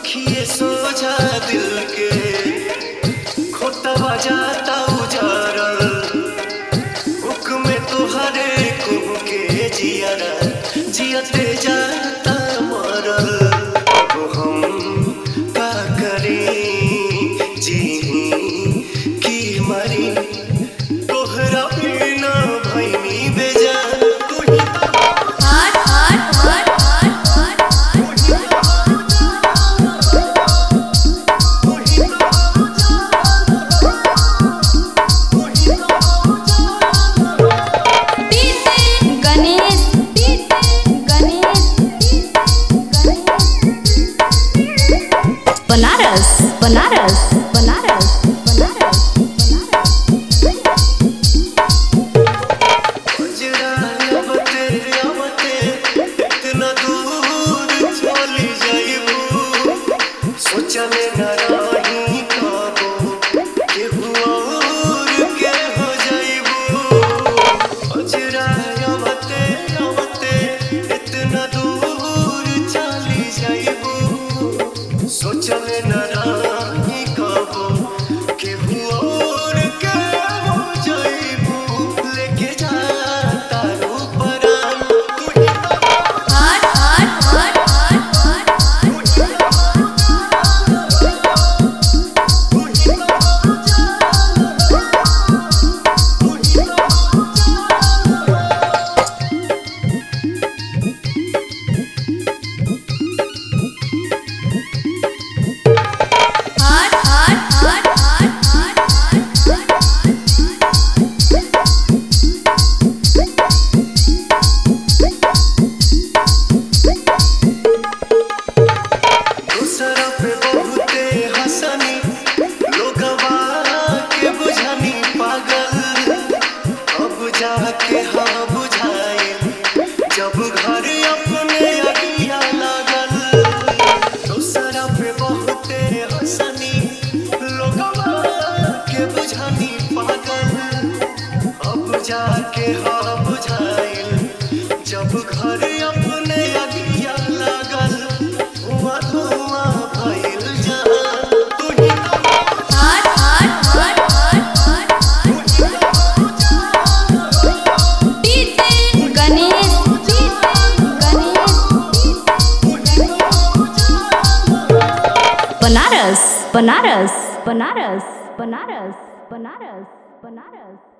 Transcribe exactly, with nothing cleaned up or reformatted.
अखिए सोझा दिल के खोता बजाता उजारल उक में तुहरे कुह के जियारा जियते जाता मरल। अब हम का करी जी की मरी तोहरा बिना भइनी बेजान। बनारस बनारस बनारस बनारस बजरा अबते अबते इतना दूर चली जाइबू सोचले न रही कबो केहू और के हो जाइबू। बजरा अबते अबते इतना दूर चली जाइबू सोचले न रही कबो केहू और के हो जाइबू। लेके जाता रू परान तुही हट हट हट हट दूसरा पे बहुते हंसनी लोगवा के बुझनी पागल। अब जाके हाँ बुझाइल जब घर अपने अगिया लागल। दूसरा पे बहुते हंसनी लोगवा के बुझनी पागल। अब जाके हाँ बुझाइल जब घर अपने अगिया लागल। धुआं धुआं भइल जहां तुही हट हट हट हट डीजे गणेश गणेश बनारस बनारस बनारस बनारस बनारस बनारस।